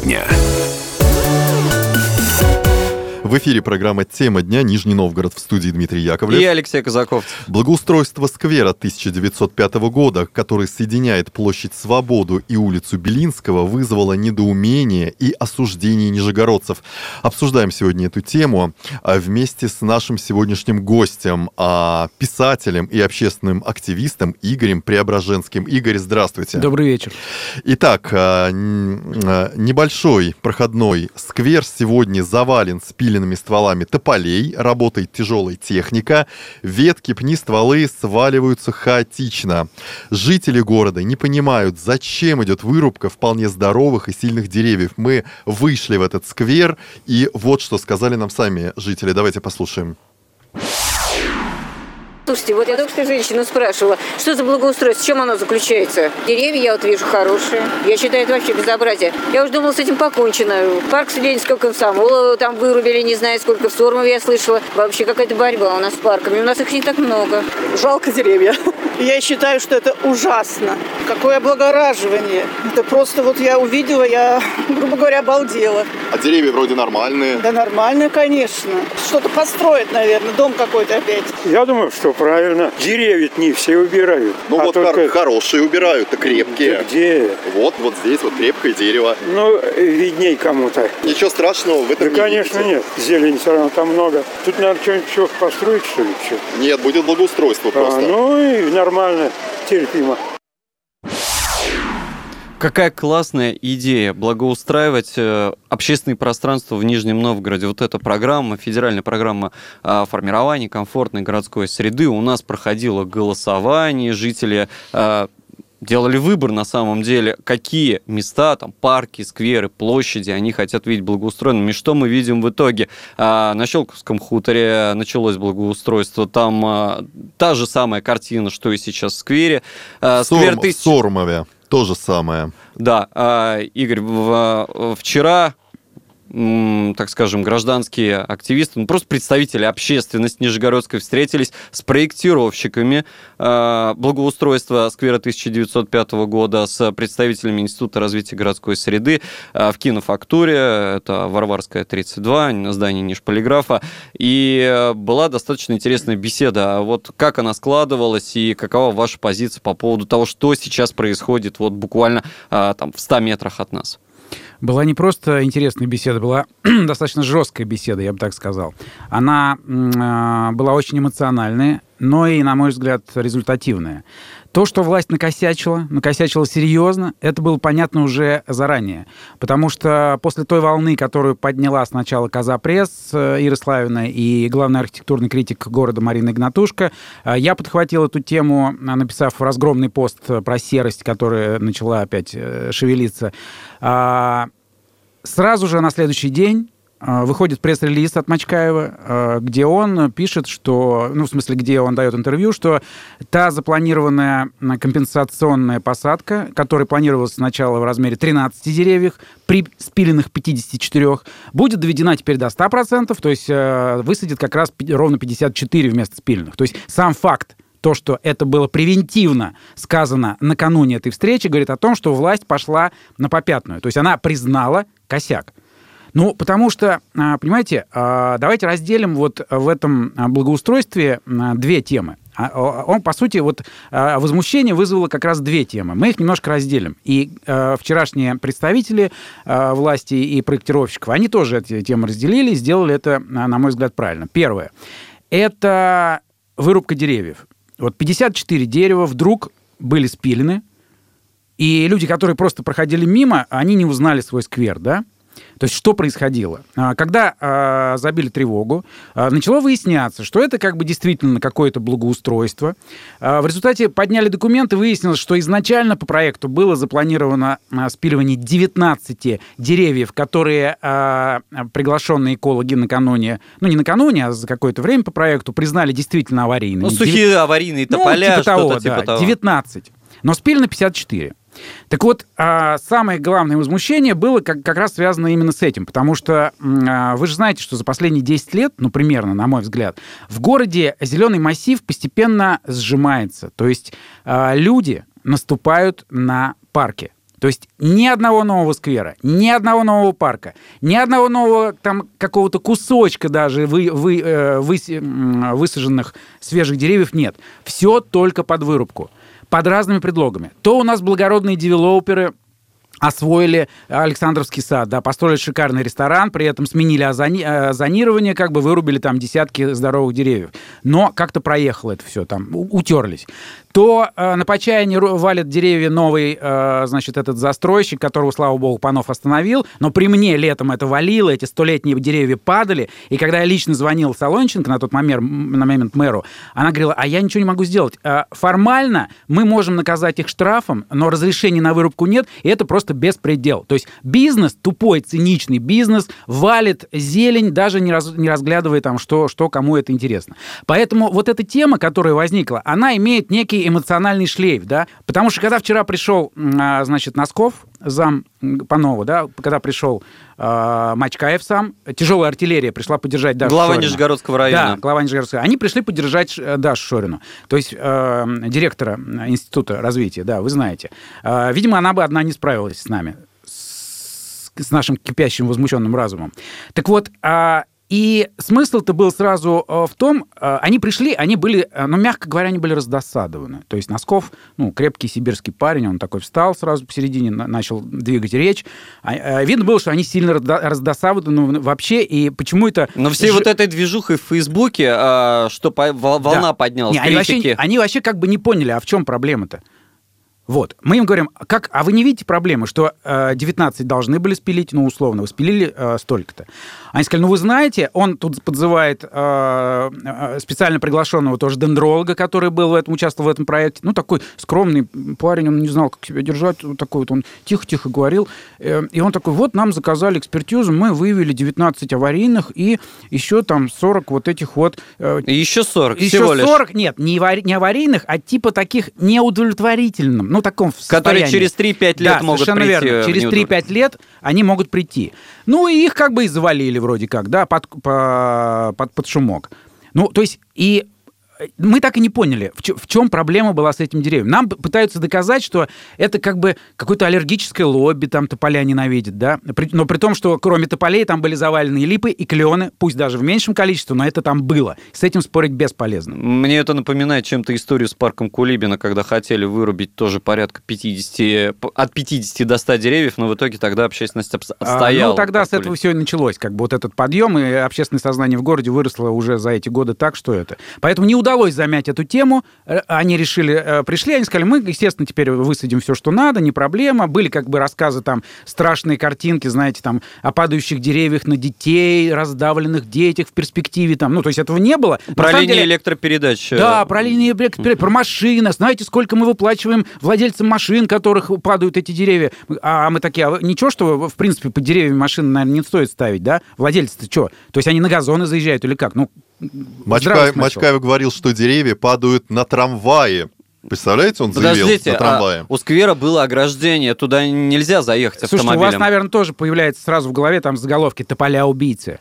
дня». В эфире программа «Тема дня». Нижний Новгород, в студии Дмитрий Яковлев. И Алексей Казаков. Благоустройство сквера 1905 года, который соединяет площадь Свободу и улицу Белинского, вызвало недоумение и осуждение нижегородцев. Обсуждаем сегодня эту тему вместе с нашим сегодняшним гостем, писателем и общественным активистом Игорем Преображенским. Игорь, здравствуйте. Добрый вечер. Итак, небольшой проходной сквер сегодня завален спиленными стволами тополей, работает тяжелая техника, ветки, пни, стволы сваливаются хаотично. Жители города не понимают, зачем идет вырубка вполне здоровых и сильных деревьев. Мы вышли в этот сквер, и вот что сказали нам сами жители. Давайте послушаем. Слушайте, вот я только что женщину спрашивала, что за благоустройство, в чем оно заключается? Деревья я вот вижу хорошие. Я считаю, это вообще безобразие. Я уже думала, с этим покончено. Парк студенческого комсомола там вырубили, не знаю сколько, в Сормове я слышала. Вообще какая-то борьба у нас с парками. У нас их не так много. Жалко деревья. Я считаю, что это ужасно. Какое облагораживание. Это просто вот я увидела, я, грубо говоря, обалдела. А деревья вроде нормальные. Да нормально, конечно. Что-то построят, наверное, дом какой-то опять. Я думаю, что правильно. Деревья не все убирают. Ну вот только... хорошие убирают, а крепкие. Да где? Вот здесь вот крепкое дерево. Ну, видней кому-то. Ничего страшного в этом да, конечно, нет. Зелени все равно там много. Тут, наверное, что-нибудь еще построить, что ли? Нет, будет благоустройство просто. Ну и нормально, терпимо. Какая классная идея благоустраивать общественные пространства в Нижнем Новгороде. Вот эта программа, федеральная программа формирования комфортной городской среды. У нас проходило голосование, жители делали выбор на самом деле, какие места, там, парки, скверы, площади они хотят видеть благоустроенными. И что мы видим в итоге? На Щелковском хуторе началось благоустройство. Там та же самая картина, что и сейчас в сквере. В Сормове то же самое. Да, Игорь, вчера, так скажем, гражданские активисты, просто представители общественности Нижегородской встретились с проектировщиками благоустройства сквера 1905 года, с представителями Института развития городской среды в кинофактуре, это Варварская, 32, на здании Нижполиграфа, и была достаточно интересная беседа. Вот как она складывалась и какова ваша позиция по поводу того, что сейчас происходит вот буквально там, в 100 метрах от нас? Была не просто интересная беседа, была достаточно жесткая беседа, я бы так сказал. Она была очень эмоциональная, но и, на мой взгляд, результативная. То, что власть накосячила серьезно, это было понятно уже заранее. Потому что после той волны, которую подняла сначала «Коза-пресс» Ира Славина и главный архитектурный критик города Марина Игнатушка, я подхватил эту тему, написав разгромный пост про серость, которая начала опять шевелиться. Сразу же на следующий день выходит пресс-релиз от Мочкаева, где он пишет, что, где он дает интервью, что та запланированная компенсационная посадка, которая планировалась сначала в размере 13 деревьев, при спиленных 54, будет доведена теперь до 100%, то есть высадит как раз ровно 54 вместо спиленных. То есть сам факт, то, что это было превентивно сказано накануне этой встречи, говорит о том, что власть пошла на попятную. То есть она признала косяк. Потому что, понимаете, давайте разделим вот в этом благоустройстве две темы. Он, по сути, возмущение вызвало как раз две темы. Мы их немножко разделим. И вчерашние представители власти и проектировщиков, они тоже эти темы разделили, сделали это, на мой взгляд, правильно. Первое. Это вырубка деревьев. 54 дерева вдруг были спилены, и люди, которые просто проходили мимо, они не узнали свой сквер, да? То есть что происходило? Когда забили тревогу, начало выясняться, что это как бы действительно какое-то благоустройство. В результате подняли документы, выяснилось, что изначально по проекту было запланировано спиливание 19 деревьев, которые приглашенные экологи накануне, не накануне, а за какое-то время по проекту признали действительно аварийными. Сухие аварийные тополя, что-то типа того. 19. Но спилено 54. Так вот, самое главное возмущение было как раз связано именно с этим, потому что вы же знаете, что за последние 10 лет, примерно, на мой взгляд, в городе зеленый массив постепенно сжимается. То есть люди наступают на парки. То есть ни одного нового сквера, ни одного нового парка, ни одного нового там какого-то кусочка даже высаженных свежих деревьев нет. Все только под вырубку, под разными предлогами. То у нас благородные девелоперы освоили Александровский сад, да, построили шикарный ресторан, при этом сменили зонирование, как бы вырубили там десятки здоровых деревьев. Но как-то проехало это все, там, утерлись. То на Почаяне валят деревья новый, значит, этот застройщик, которого, слава богу, Панов остановил, но при мне летом это валило, эти 100-летние деревья падали, и когда я лично звонил Солонченко на тот момент мэру, она говорила, а я ничего не могу сделать. Формально мы можем наказать их штрафом, но разрешения на вырубку нет, и это просто беспредел. То есть бизнес, тупой, циничный бизнес, валит зелень, даже не разглядывая там, что кому это интересно. Поэтому вот эта тема, которая возникла, она имеет некий эмоциональный шлейф, да, потому что когда вчера пришел, значит, Носков, зам Панова, да, когда пришел Мачкаев сам, тяжелая артиллерия пришла поддержать Дашу глава Шорина. Нижегородского района. Да, глава Нижегородского. Они пришли поддержать Дашу Шорину, то есть директора Института развития, да, вы знаете. Видимо, она бы одна не справилась с нами, с нашим кипящим, возмущенным разумом. Так вот, и смысл-то был сразу в том, они пришли, они были, ну, мягко говоря, они были раздосадованы. То есть Носков, ну, крепкий сибирский парень, он такой встал сразу посередине, начал двигать речь. Видно было, что они сильно раздосадованы вообще, и почему это... Но всей вот этой движухой в Фейсбуке, что волна поднялась, критики... Они вообще как бы не поняли, а в чем проблема-то? Вот. Мы им говорим, а вы не видите проблемы, что 19 должны были спилить, ну, условно, вы спилили столько-то. Они сказали, ну, вы знаете, он тут подзывает специально приглашенного тоже дендролога, который участвовал в этом проекте. Ну, такой скромный парень, он не знал, как себя держать. Вот такой вот он тихо-тихо говорил. И он такой, вот нам заказали экспертизу, мы выявили 19 аварийных и еще там 40 вот этих вот... Еще 40 еще всего лишь. 40, нет, не аварийных, а типа таких неудовлетворительным. Ну, таком состоянии. Которые через 3-5 лет могут прийти. Да, совершенно верно. Через 3-5 лет они могут прийти. Ну, и их как бы и завалили вроде как, да, под шумок. Ну, то есть, и мы так и не поняли, в чем проблема была с этим деревьям. Нам пытаются доказать, что это как бы какое-то аллергическое лобби, там тополя ненавидят, да, но при том, что кроме тополей там были завалены и липы, и клены, пусть даже в меньшем количестве, но это там было. С этим спорить бесполезно. Мне это напоминает чем-то историю с парком Кулибина, когда хотели вырубить тоже порядка 50, от 50 до 100 деревьев, но в итоге тогда общественность отстояла. Ну, тогда с этого все и началось, как бы вот этот подъем, и общественное сознание в городе выросло уже за эти годы так, что это. Поэтому не удалось замять эту тему. Они пришли, они сказали, мы, естественно, теперь высадим все, что надо, не проблема. Были как бы рассказы, там, страшные картинки, знаете, там, о падающих деревьях на детей, раздавленных детях в перспективе, там, ну, то есть этого не было. Про линии электропередач. Да, про линии электропередач, про машины. Знаете, сколько мы выплачиваем владельцам машин, которых падают эти деревья. А мы такие, ничего, что, в принципе, под деревьями машины, наверное, не стоит ставить, да? Владельцы-то что? То есть они на газоны заезжают или как? Ну, Мачкаев говорил, что деревья падают на трамвае. Представляете, он заявил на трамвае. У сквера было ограждение, туда нельзя заехать автомобилем. Слушайте, у вас, наверное, тоже появляется сразу в голове там заголовки «Тополя-убийцы».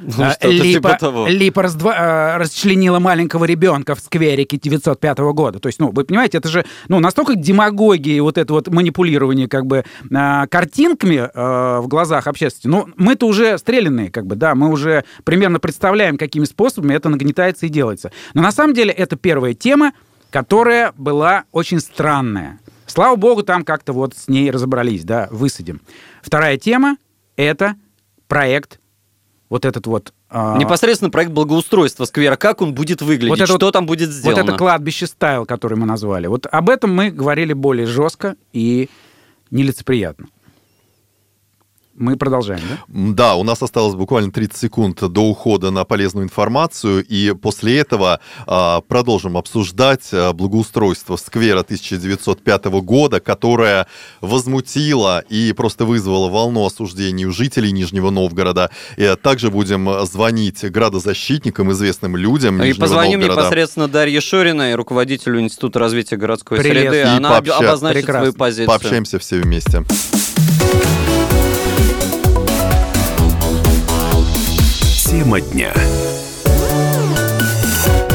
Липа расчленила маленького ребенка в сквере 905 года. То есть, ну, вы понимаете, это же настолько демагогия, вот это вот манипулирование как бы картинками в глазах общественности. Ну, мы-то уже стрелянные, как бы, да, мы уже примерно представляем, какими способами это нагнетается и делается. Но на самом деле это первая тема, которая была очень странная. Слава богу, там как-то вот с ней разобрались, да, высадим. Вторая тема — это проект вот этот вот... Непосредственно проект благоустройства сквера. Как он будет выглядеть? Вот что там будет сделано? Вот это кладбище стайл, который мы назвали. Вот об этом мы говорили более жестко и нелицеприятно. Мы продолжаем, да? Да, у нас осталось буквально 30 секунд до ухода на полезную информацию, и после этого продолжим обсуждать благоустройство сквера 1905 года, которое возмутило и просто вызвало волну осуждений у жителей Нижнего Новгорода. И также будем звонить градозащитникам, известным людям Нижнего Новгорода. И позвоним непосредственно Дарье Шориной, руководителю Института развития городской среды. Она обозначит свою позицию. Пообщаемся все вместе. Тема дня.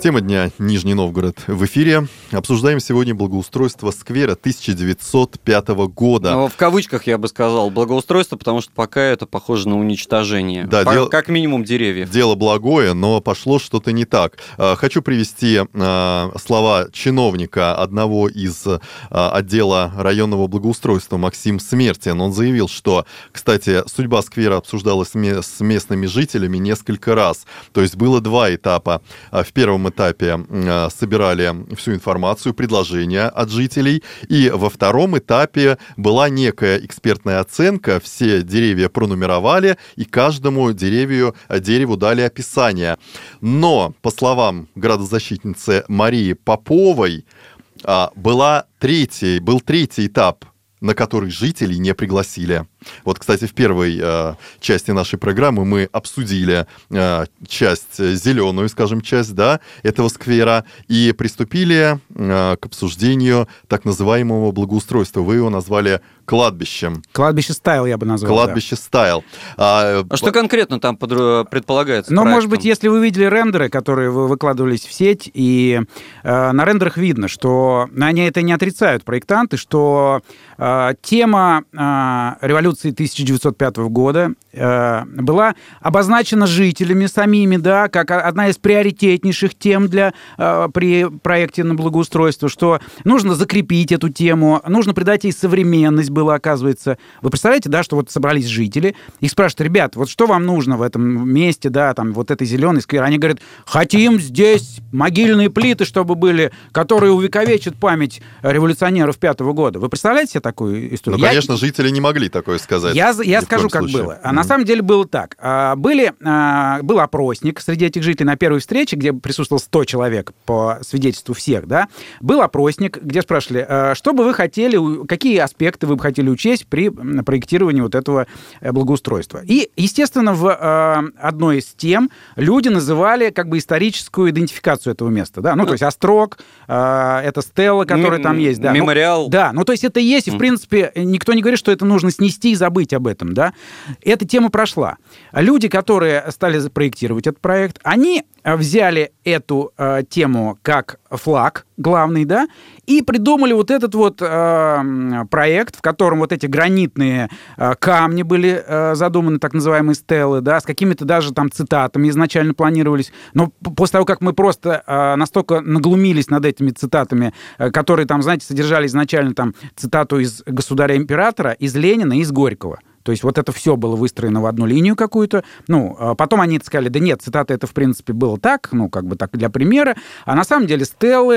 Тема дня «Нижний Новгород» в эфире. Обсуждаем сегодня благоустройство сквера 1905 года. Но в кавычках я бы сказал благоустройство, потому что пока это похоже на уничтожение. Да, как минимум деревьев. Дело благое, но пошло что-то не так. Хочу привести слова чиновника одного из отдела районного благоустройства Максим Смертин. Он заявил, что, кстати, судьба сквера обсуждалась с местными жителями несколько раз. То есть было два этапа. В первом этапе собирали всю информацию, предложения от жителей, и во втором этапе была некая экспертная оценка, все деревья пронумеровали, и каждому дереву дали описание. Но, по словам градозащитницы Марии Поповой, был третий этап, на который жителей не пригласили. Вот, кстати, в первой части нашей программы мы обсудили часть зеленую, скажем, часть, да, этого сквера, и приступили к обсуждению так называемого благоустройства. Вы его назвали кладбищем. Кладбище стайл я бы назвал. Кладбище стайл. А что конкретно там предполагается? Ну, может быть, если вы видели рендеры, которые выкладывались в сеть, и на рендерах видно, что они это не отрицают, проектанты, что тема революции 1905 года была обозначена жителями самими, да, как одна из приоритетнейших тем при проекте на благоустройство, что нужно закрепить эту тему, нужно придать ей современность было, оказывается. Вы представляете, да, что вот собрались жители, их спрашивают: ребят, вот что вам нужно в этом месте, да, там, вот этой зеленой сквер? Они говорят: хотим здесь могильные плиты, чтобы были, которые увековечат память революционеров 5-го года. Вы представляете себе такую историю? Ну, конечно, жители не могли такое сказать. Я скажу, как было. На самом деле было так. Был опросник среди этих жителей на первой встрече, где присутствовало 100 человек по свидетельству всех, да. Был опросник, где спрашивали, что бы вы хотели, какие аспекты вы бы хотели учесть при проектировании вот этого благоустройства. И, естественно, в одной из тем люди называли как бы историческую идентификацию этого места, да. Ну, то есть острог, это стела, которая там есть, да. Мемориал. Да, ну, то есть это есть, и, в принципе, никто не говорит, что это нужно снести и забыть об этом, да. Эта тема прошла. Люди, которые стали проектировать этот проект, они взяли эту тему как флаг главный, да, и придумали вот этот вот проект, в котором вот эти гранитные камни были задуманы, так называемые стелы, да, с какими-то даже там цитатами изначально планировались. Но после того, как мы просто настолько наглумились над этими цитатами, которые там, знаете, содержали изначально там цитату из «Государя-императора», из Ленина и из Горького. То есть вот это все было выстроено в одну линию какую-то. Ну, потом они сказали: да нет, цитата это, в принципе, было так, ну, как бы так для примера. А на самом деле стелы...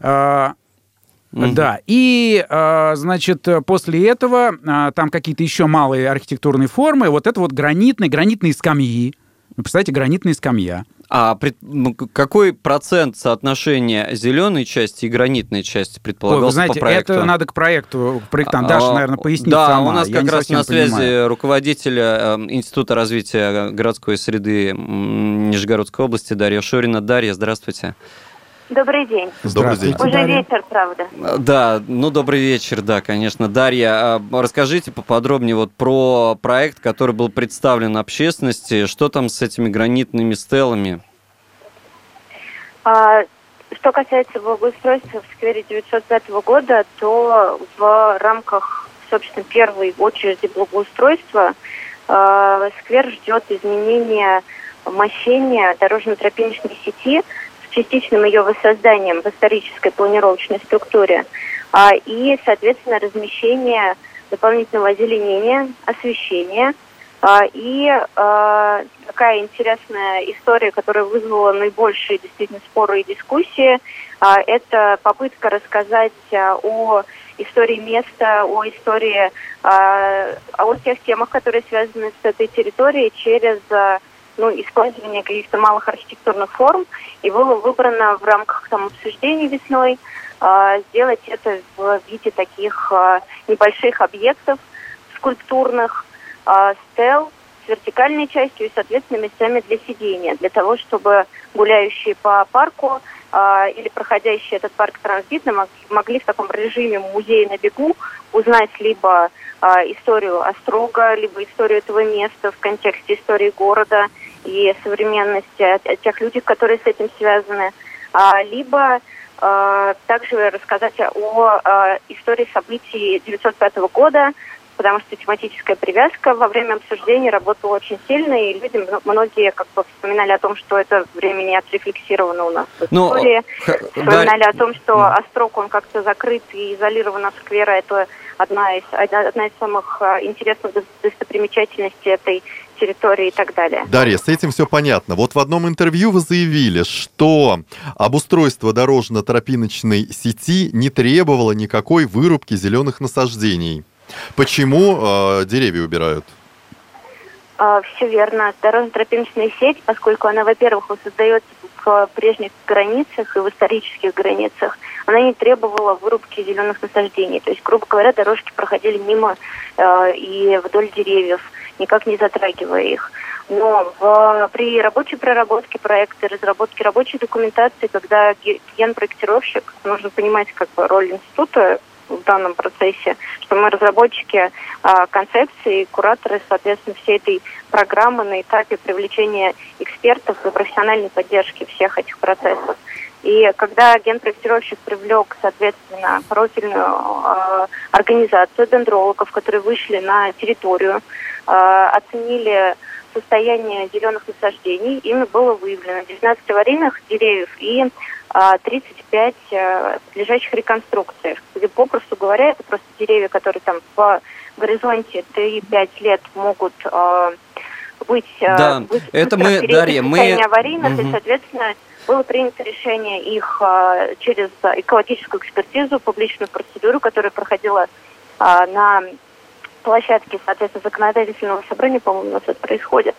Да, и, значит, после этого там какие-то еще малые архитектурные формы. Вот это вот гранитные скамьи. Вы представляете, гранитные скамья. А какой процент соотношения зеленой части и гранитной части предполагался? Ой, вы знаете, по проекту? Это надо к проекту, проектант Даша, наверное, пояснит да, сама. У нас Я как раз на связи понимаю. руководитель Института развития городской среды Нижегородской области Дарья Шурина. Дарья, здравствуйте. Добрый день. Добрый день. Уже вечер, правда. Да, ну добрый вечер, да, конечно. Дарья, расскажите поподробнее вот про проект, который был представлен общественности. Что там с этими гранитными стелами? Что касается благоустройства в сквере 905 года, то в рамках, собственно, первой очереди благоустройства сквер ждет изменения мощения дорожно-тропиночной сети с частичным ее воссозданием в исторической планировочной структуре и, соответственно, размещение дополнительного озеленения, освещения. И такая интересная история, которая вызвала наибольшие действительно споры и дискуссии, это попытка рассказать о истории места, о истории, о тех темах, которые связаны с этой территорией через использование каких-то малых архитектурных форм. И было выбрано в рамках обсуждений весной сделать это в виде таких небольших объектов скульптурных, стел с вертикальной частью и, соответственно, местами для сидения, для того, чтобы гуляющие по парку или проходящие этот парк транзитно могли в таком режиме музея на бегу узнать либо историю острога, либо историю этого места в контексте истории города и современности, тех людей, которые с этим связаны. либо также рассказать о истории событий 1905 года, потому что тематическая привязка во время обсуждения работала очень сильно, и люди, многие вспоминали о том, что это время не отрефлексировано у нас в истории. Вспоминали о том, что Острог, он как-то закрыт и изолирован от сквера. Это одна из самых интересных достопримечательностей этой территории и так далее. Дарья, с этим все понятно. Вот в одном интервью вы заявили, что обустройство дорожно-тропиночной сети не требовало никакой вырубки зеленых насаждений. Почему деревья убирают? Все верно. Дорожно-тропиночная сеть, поскольку она, во-первых, воссоздается в прежних границах и в исторических границах, она не требовала вырубки зеленых насаждений. То есть, грубо говоря, дорожки проходили мимо и вдоль деревьев, никак не затрагивая их. Но при рабочей проработке проекта, разработке рабочей документации, когда генпроектировщик, нужно понимать роль института в данном процессе, что мы разработчики концепции, кураторы, соответственно, всей этой программы на этапе привлечения экспертов и профессиональной поддержки всех этих процессов. И когда генпроектировщик привлек, соответственно, профильную организацию дендрологов, которые вышли на территорию, оценили состояние зеленых насаждений, ими было выявлено 19 аварийных деревьев и 35 подлежащих реконструкциях, где, попросту говоря, это просто деревья, которые там в горизонте 3-5 лет могут быть это мы, Дарья, аварийных, и, соответственно, было принято решение их через экологическую экспертизу, публичную процедуру, которая проходила на площадке, соответственно, законодательного собрания, по-моему, у нас это происходит.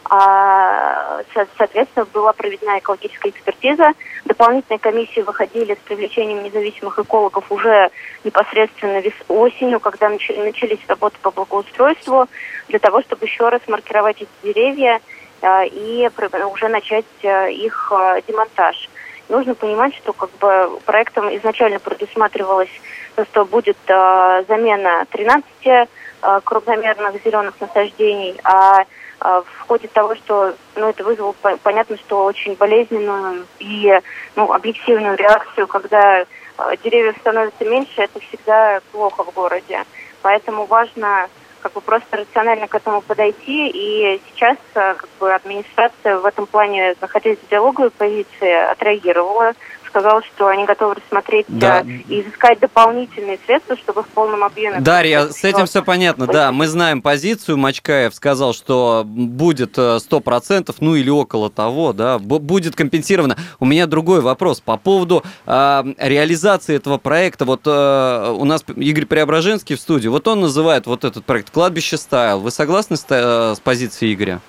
Соответственно, была проведена экологическая экспертиза. Дополнительные комиссии выходили с привлечением независимых экологов уже непосредственно осенью, когда начались работы по благоустройству, для того, чтобы еще раз маркировать эти деревья и уже начать их демонтаж. Нужно понимать, что проектом изначально предусматривалось, что будет замена 13 крупномерных зеленых насаждений, а в ходе того, что это вызвало, понятно, что очень болезненную и объективную реакцию, когда деревьев становится меньше, это всегда плохо в городе. Поэтому важно просто рационально к этому подойти, и сейчас администрация в этом плане, находясь в диалоговой позиции, отреагировала, сказала, что они готовы рассмотреть и изыскать дополнительные средства, чтобы в полном объеме... Дарья, с этим все понятно, да, мы знаем позицию, Мачкаев сказал, что будет 100%, или около того, да, будет компенсировано. У меня другой вопрос по поводу реализации этого проекта. Вот у нас Игорь Преображенский в студии, вот он называет вот этот проект «Кладбище Стайл». Вы согласны с позицией Игоря?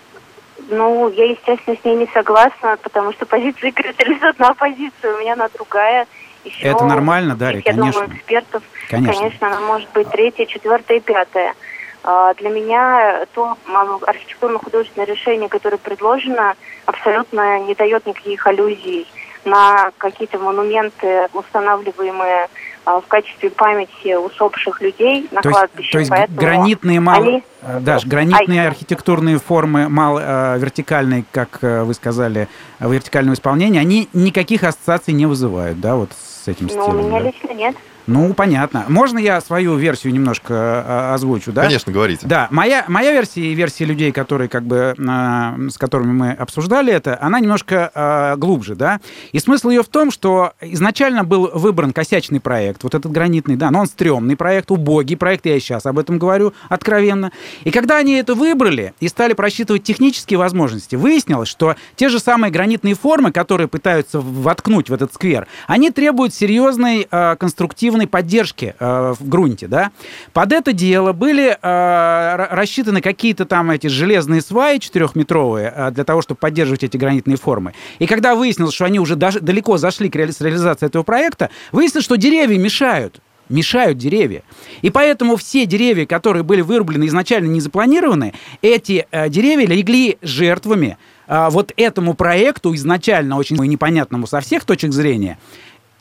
Я, естественно, с ней не согласна, потому что позиция Игоря – это одна позиция, у меня она другая. Еще это нормально, Дарья, конечно. Я думаю, экспертов, конечно, она может быть 3-я, 4-я и 5-я. Для меня то архитектурно-художественное решение, которое предложено, абсолютно не дает никаких аллюзий на какие-то монументы, устанавливаемые в качестве памяти усопших людей на кладбище. То есть гранитные, гранитные архитектурные формы вертикальные, как вы сказали, вертикального исполнения, они никаких ассоциаций не вызывают, да, вот с этим стилем? У меня лично нет. Понятно. Можно я свою версию немножко озвучу, да? Конечно, говорите. Да, моя версия и версия людей, которые с которыми мы обсуждали это, она немножко глубже, да? И смысл ее в том, что изначально был выбран косячный проект, вот этот гранитный, да, но он стрёмный проект, убогий проект, я и сейчас об этом говорю откровенно. И когда они это выбрали и стали просчитывать технические возможности, выяснилось, что те же самые гранитные формы, которые пытаются воткнуть в этот сквер, они требуют серьезной конструктивной поддержки в грунте, да. Под это дело были рассчитаны какие-то там эти железные сваи 4-метровые для того, чтобы поддерживать эти гранитные формы. И когда выяснилось, что они уже далеко зашли к реализации этого проекта, выяснилось, что деревья мешают деревья. И поэтому все деревья, которые были вырублены изначально не запланированы, эти деревья легли жертвами вот этому проекту изначально очень непонятному со всех точек зрения.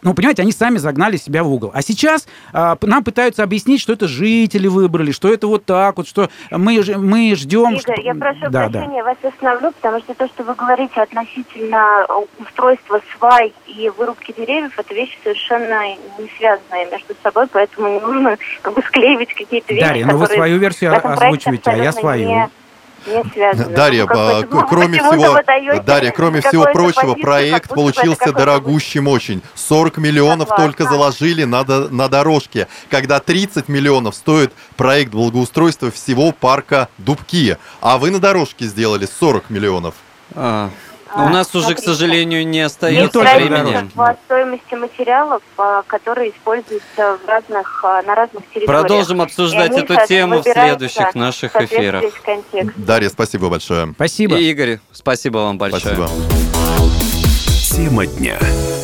Ну, понимаете, они сами загнали себя в угол. А сейчас нам пытаются объяснить, что это жители выбрали, что это вот так вот, что мы ждем... Игорь, я прошу прощения, вас остановлю, потому что то, что вы говорите относительно устройства свай и вырубки деревьев, это вещи совершенно не связанные между собой, поэтому не нужно склеивать какие-то вещи, Дарья, ну вы свою версию озвучиваете, а я свою. Дарья, кроме всего прочего, проект получился дорогущим очень. 40 миллионов только заложили на дорожке, когда 30 миллионов стоит проект благоустройства всего парка Дубки. А вы на дорожке сделали 40 миллионов. У нас уже, к сожалению, не остается времени. По стоимости материалов, которые используются на разных территориях. Продолжим обсуждать эту тему в следующих наших эфирах. Дарья, спасибо большое. Спасибо. И Игорь, спасибо вам большое. Спасибо. Тема дня.